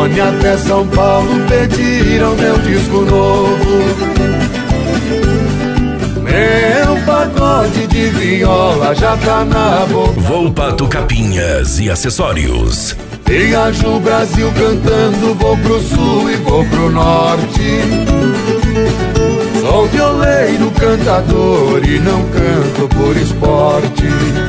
Rondônia até São Paulo pediram meu disco novo. Meu pagode de viola já tá na boca. Volpato Capinhas e Acessórios. Viajo o Brasil cantando, vou pro sul e vou pro norte. Sou violeiro, cantador e não canto por esporte.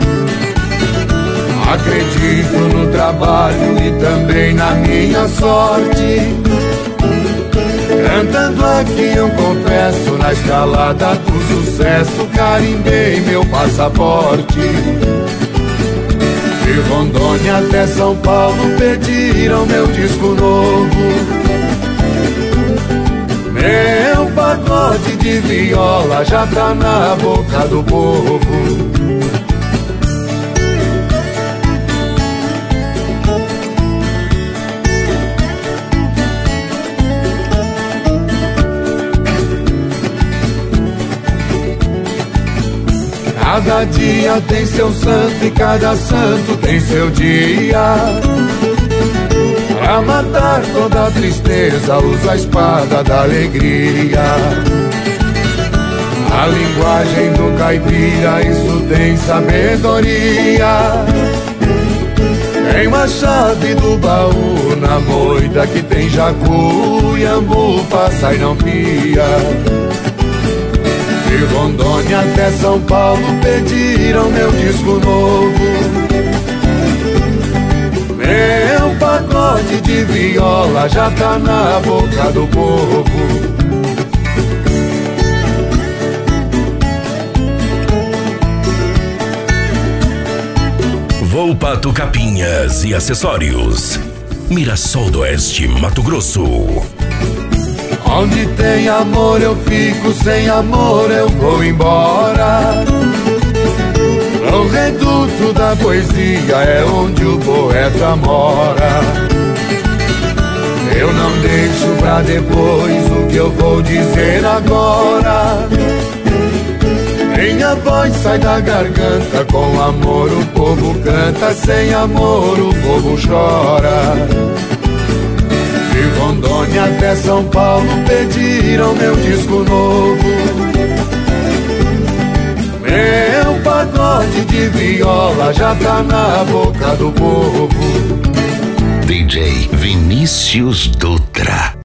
Acredito no trabalho e também na minha sorte. Cantando aqui eu confesso, na escalada do sucesso carimbei meu passaporte. De Rondônia até São Paulo pediram meu disco novo. Meu pagode de viola já tá na boca do povo. Cada dia tem seu santo e cada santo tem seu dia. Pra matar toda a tristeza usa a espada da alegria. A linguagem do caipira, isso tem sabedoria. Tem uma chave do baú na moita que tem jacu, iambu, passa e não pia. De Rondônia até São Paulo pediram meu disco novo. Meu pagode de viola já tá na boca do povo. Volpato Capinhas e Acessórios. Mirassol do Oeste, Mato Grosso. Onde tem amor eu fico, sem amor eu vou embora. No reduto da poesia é onde o poeta mora. Eu não deixo pra depois o que eu vou dizer agora. Minha voz sai da garganta, com amor o povo canta, sem amor o povo chora. De Rondônia até São Paulo pediram meu disco novo. Meu pagode de viola já tá na boca do povo. DJ Vinícius Dutra.